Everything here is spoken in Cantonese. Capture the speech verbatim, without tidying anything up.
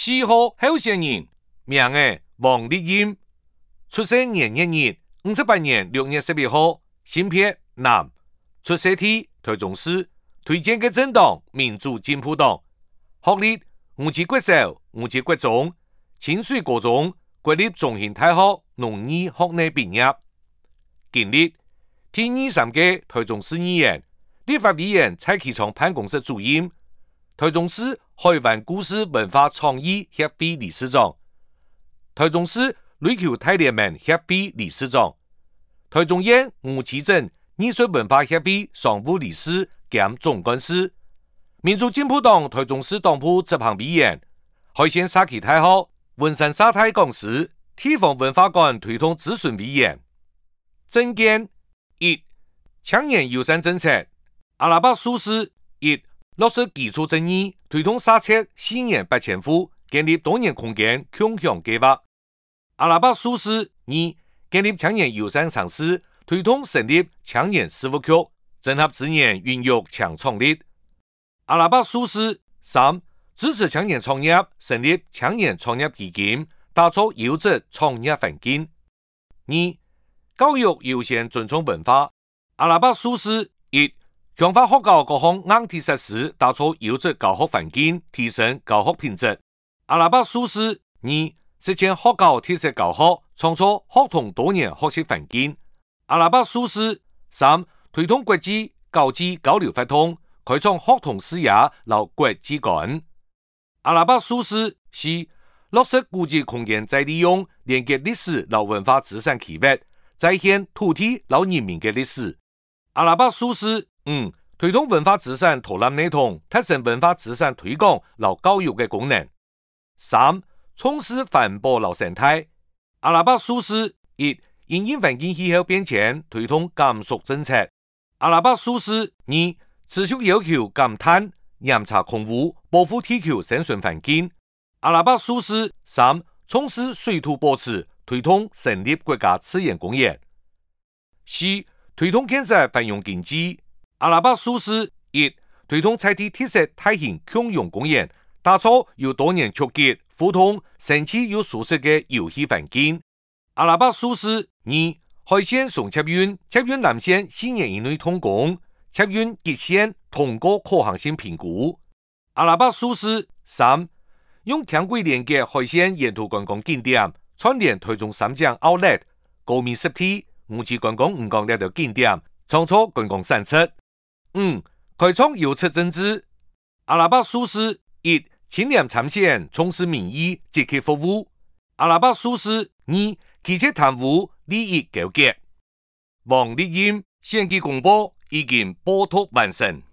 四號候選人，名嘅王立英，出生年月日五十八年六月十一號，性別男，出生地台中市，推薦嘅政黨民主進步黨，學歷五級國小、五級國中、清水高中、國立中興大學農業學內畢業，經歷第二十屆台中市議員、立法委員蔡其昌辦公室主任，台中市海灣故事文化創意協會理事長，台中市壘球大聯盟協會理事長，台中縣吳奇鎮藝術文化協會常務理事兼總幹事，民主進步黨台中市黨部執行委員，海線沙溪大學文山沙太講師，地方文化館推動諮詢委員。政見一，青年友善政策，阿拉伯數字一，落實基礎正義，推動沙策四年八千戶，建立多年空間共享計劃。阿拉伯數字二，建立青年友善嘗試，推動成立青年事務局，整合資源運用強創力。阿拉伯數字三，支持青年創業，成立青年創業基金，打造優質創業環境。二，教育優先尊重文化。阿拉伯數字一，強化學校各項硬體設施，打造優質教學環境，提升教學品質。阿拉伯數字二，實踐學校特色教學，創造學童多元學習環境。阿拉伯數字三，推動國際高級交流活動，開創學童視野和國際觀。阿拉伯數字四，落實古蹟空間再利用，連結歷史和文化資產企劃，再現土地和人民的歷史。阿拉伯數字五，推動文化資產統合系統，提升文化資產推廣和教育的功能。三，重視環保和生態。阿拉伯數字一，因應環境氣候變遷，推動減塑政策。阿拉伯數字二，持續要求減碳、嚴查空污，保護地球生存環境。阿拉伯數字三，重視水土保持，推動成立國家資源公園。四，推動建設繁榮經濟。阿拉伯數字一，推動在地特色大型共用公園，打造有多年聚集、互動、生氣又舒適的遊戲環境。阿拉伯數字二，海線雙捷運，捷運南線四年以內通工，捷運吉線通過可行性評估。阿拉伯數字三，用輕軌連接海線沿途觀光景點，串聯台中三江 Outlet、高密濕地、五期觀光五港列的景點，創造觀光產出。五，開創優質政治。阿拉伯數字一，青年參選，從事民意，積極服務。阿拉伯數字二，拒絕貪污，利益糾結。王立英選舉公報已經報讀完成。